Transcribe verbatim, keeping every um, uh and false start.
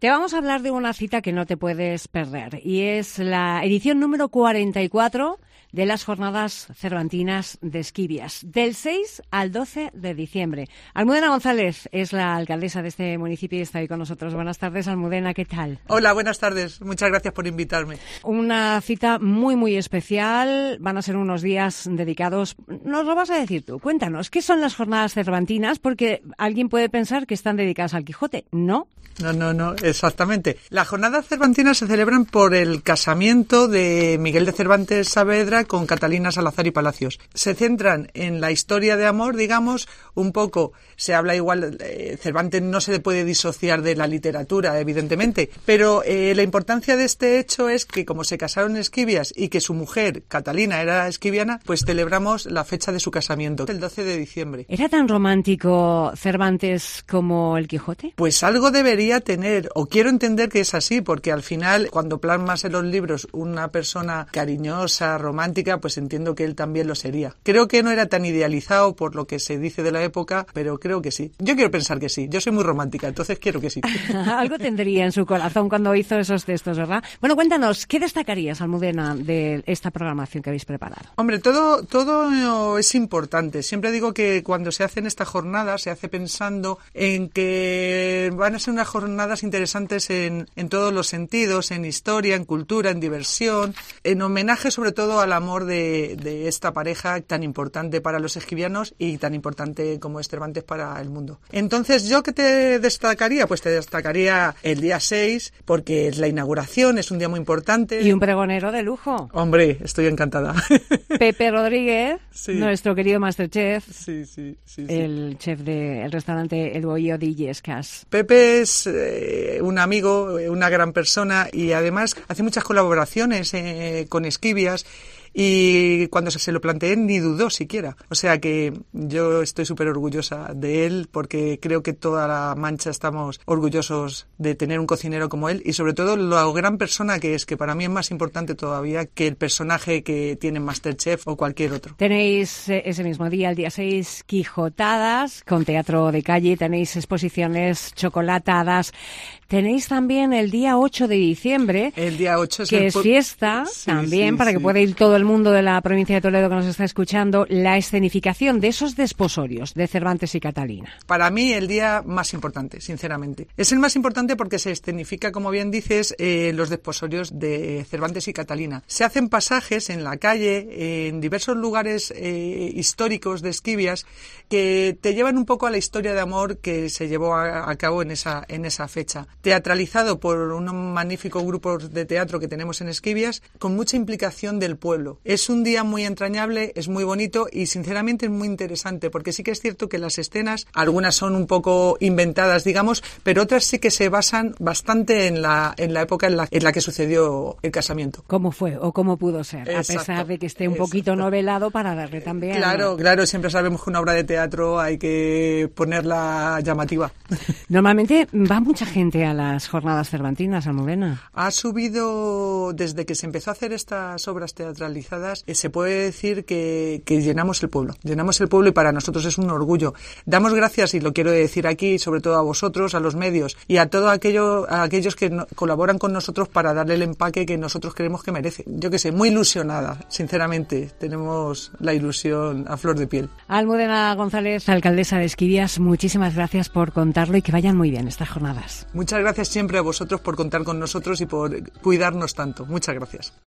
Te vamos a hablar de una cita que no te puedes perder y es la edición número cuarenta y cuatro de las Jornadas Cervantinas de Esquivias, del seis al doce de diciembre. Almudena González es la alcaldesa de este municipio y está ahí con nosotros. Buenas tardes, Almudena, ¿qué tal? Hola, buenas tardes. Muchas gracias por invitarme. Una cita muy, muy especial. Van a ser unos días dedicados... Nos lo vas a decir tú. Cuéntanos, ¿qué son las Jornadas Cervantinas? Porque alguien puede pensar que están dedicadas al Quijote. ¿No? No, no, no, exactamente. Las Jornadas Cervantinas se celebran por el casamiento de Miguel de Cervantes Saavedra con Catalina Salazar y Palacios. Se centran en la historia de amor, digamos, un poco, se habla igual, eh, Cervantes no se puede disociar de la literatura, evidentemente, pero eh, la importancia de este hecho es que como se casaron en Esquivias y que su mujer, Catalina, era esquiviana, pues celebramos la fecha de su casamiento, el doce de diciembre. ¿Era tan romántico Cervantes como el Quijote? Pues algo debería tener, o quiero entender que es así, porque al final, cuando plasmas en los libros una persona cariñosa, romántica, pues entiendo que él también lo sería. Creo que no era tan idealizado por lo que se dice de la época, pero creo que sí. Yo quiero pensar que sí. Yo soy muy romántica, entonces quiero que sí. Algo tendría en su corazón cuando hizo esos textos, ¿verdad? Bueno, cuéntanos, ¿qué destacarías, Almudena, de esta programación que habéis preparado? Hombre, todo, todo es importante. Siempre digo que cuando se hacen estas jornadas, se hace pensando en que van a ser unas jornadas interesantes en, en todos los sentidos, en historia, en cultura, en diversión, en homenaje sobre todo al amor de, de esta pareja tan importante para los esquivianos y tan importante como es Cervantes para el mundo. Entonces, ¿yo qué te destacaría? Pues te destacaría el día seis, porque es la inauguración, es un día muy importante. Y un pregonero de lujo. Hombre, estoy encantada. Pepe Rodríguez, sí. Nuestro querido Masterchef, sí, sí, sí, sí. El chef del restaurante El Bohío de Illescas. Pepe es eh, un amigo, una gran persona y además hace muchas colaboraciones eh, con Esquivias. Y cuando se lo planteé ni dudó siquiera. O sea que yo estoy súper orgullosa de él porque creo que toda la Mancha estamos orgullosos de tener un cocinero como él y sobre todo la gran persona que es, que para mí es más importante todavía que el personaje que tiene Masterchef o cualquier otro. Tenéis eh, ese mismo día, el día seis, Quijotadas con teatro de calle, tenéis exposiciones chocolatadas. Tenéis también el día ocho de diciembre, el día ocho es que el es fiesta sí, también, sí, para sí. que pueda ir todo el mundo de la provincia de Toledo que nos está escuchando, la escenificación de esos desposorios de Cervantes y Catalina. Para mí el día más importante, sinceramente. Es el más importante porque se escenifica, como bien dices, eh, los desposorios de Cervantes y Catalina. Se hacen pasajes en la calle, en diversos lugares eh, históricos de Esquivias, que te llevan un poco a la historia de amor que se llevó a, a cabo en esa, en esa fecha. Teatralizado por unos magníficos grupos de teatro que tenemos en Esquivias, con mucha implicación del pueblo. Es un día muy entrañable, es muy bonito y sinceramente es muy interesante, porque sí que es cierto que las escenas, algunas son un poco inventadas, digamos, pero otras sí que se basan bastante en la, en la época en la, en la que sucedió el casamiento. ¿Cómo fue o cómo pudo ser? Exacto, a pesar de que esté un exacto. poquito novelado para darle también... Claro, claro, siempre sabemos que una obra de teatro hay que ponerla llamativa. Normalmente va mucha gente a las Jornadas Cervantinas, Almudena. Ha subido, desde que se empezó a hacer estas obras teatralizadas, eh, se puede decir que, que llenamos el pueblo. Llenamos el pueblo y para nosotros es un orgullo. Damos gracias, y lo quiero decir aquí, sobre todo a vosotros, a los medios y a todos aquello, a aquellos que no, colaboran con nosotros para darle el empaque que nosotros creemos que merece. Yo qué sé, muy ilusionada, sinceramente. Tenemos la ilusión a flor de piel. Almudena González, alcaldesa de Esquivias, muchísimas gracias por contarlo y que vayan muy bien estas jornadas. Muchas gracias siempre a vosotros por contar con nosotros y por cuidarnos tanto. Muchas gracias.